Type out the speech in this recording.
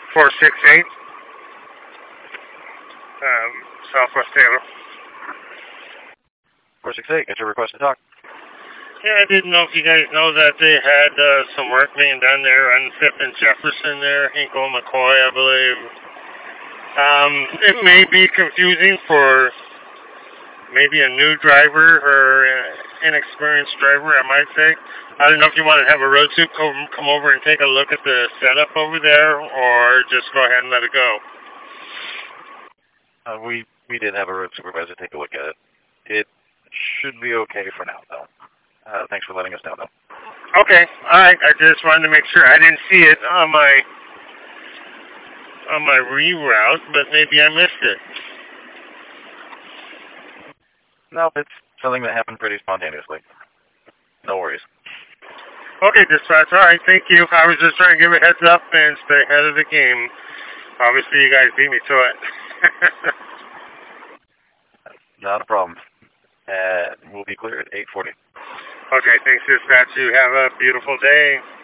468 Southwest Taylor. 468, get your request to talk. Yeah, I didn't know if you guys know that they had some work being done there on 5th and Jefferson there, Hinkle McCoy, I believe. It may be confusing for maybe a new driver or inexperienced driver, I might say. I don't know if you want to have a road suit come over and take a look at the setup over there, or just go ahead and let it go. We did have a road supervisor take a look at it. It should be okay for now, though. Thanks for letting us know, though. Okay, all right. I just wanted to make sure. I didn't see it on my reroute, but maybe I missed it. No, it's something that happened pretty spontaneously. No worries. Okay, dispatch. All right, thank you. I was just trying to give a heads up and stay ahead of the game. Obviously, you guys beat me to it. Not a problem. We'll be clear at 8:40. Okay, thanks, dispatch. You have a beautiful day.